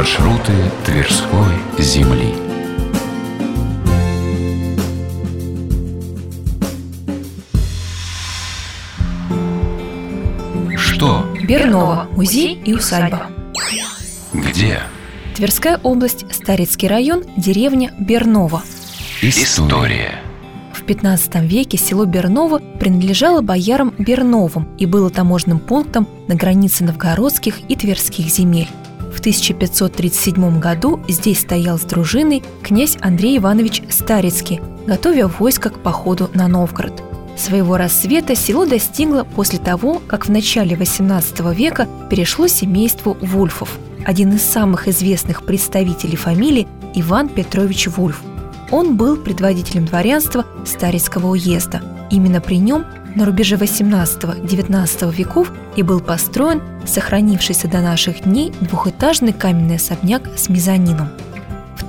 Маршруты Тверской земли. Что? Берново. Музей и усадьба. Где? Тверская область, Старицкий район, деревня Берново. История. В XV веке село Берново принадлежало боярам Берновым и было таможенным пунктом на границе новгородских и тверских земель. В 1537 году здесь стоял с дружиной князь Андрей Иванович Старицкий, готовя войско к походу на Новгород. Своего расцвета село достигло после того, как в начале XVIII века перешло семейству Вульфов. Один из самых известных представителей фамилии – Иван Петрович Вульф. Он был предводителем дворянства Старицкого уезда. Именно при нем на рубеже XVIII-XIX веков и был построен сохранившийся до наших дней двухэтажный каменный особняк с мезонином. В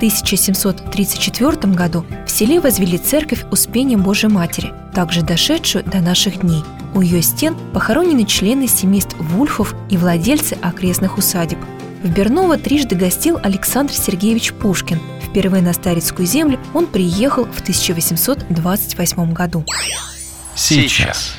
1734 году в селе возвели церковь Успения Божией Матери, также дошедшую до наших дней. У ее стен похоронены члены семейств Вульфов и владельцы окрестных усадеб. В Берново трижды гостил Александр Сергеевич Пушкин. Впервые на Старицкую землю он приехал в 1828 году. Сейчас.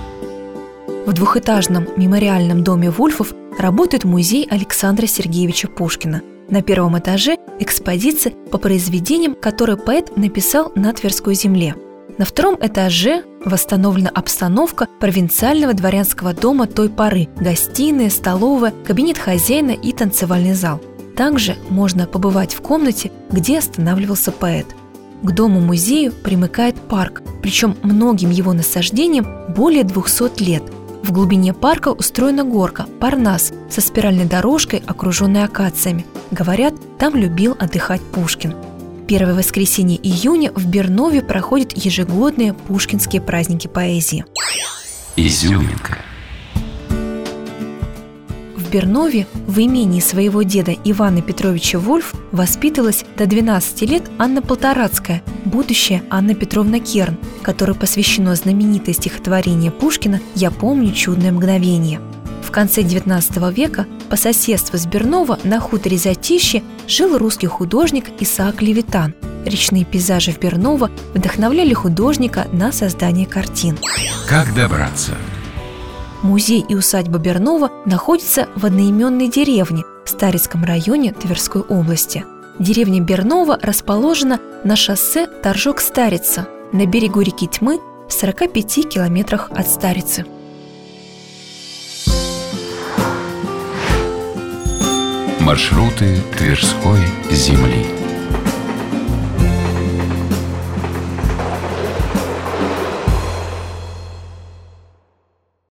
В двухэтажном мемориальном доме Вульфов работает музей Александра Сергеевича Пушкина. На первом этаже экспозиция по произведениям, которые поэт написал на Тверской земле. На втором этаже восстановлена обстановка провинциального дворянского дома той поры – гостиная, столовая, кабинет хозяина и танцевальный зал. Также можно побывать в комнате, где останавливался поэт. К дому-музею примыкает парк, причем многим его насаждениям более 200 лет. В глубине парка устроена горка – Парнас, со спиральной дорожкой, окруженной акациями. Говорят, там любил отдыхать Пушкин. Первое воскресенье июня в Бернове проходят ежегодные пушкинские праздники поэзии. Изюминка. В Бернове в имении своего деда Ивана Петровича Вульф воспитывалась до 12 лет Анна Полторацкая, будущая Анна Петровна Керн, которой посвящено знаменитое стихотворение Пушкина «Я помню чудное мгновение». В конце XIX века по соседству с Берново на хуторе Затишье жил русский художник Исаак Левитан. Речные пейзажи в Берново вдохновляли художника на создание картин. Как добраться? Музей и усадьба Берново находятся в одноименной деревне в Старицком районе Тверской области. Деревня Берново расположена на шоссе Торжок-Старица на берегу реки Тьмы в 45 километрах от Старицы. Маршруты Тверской земли.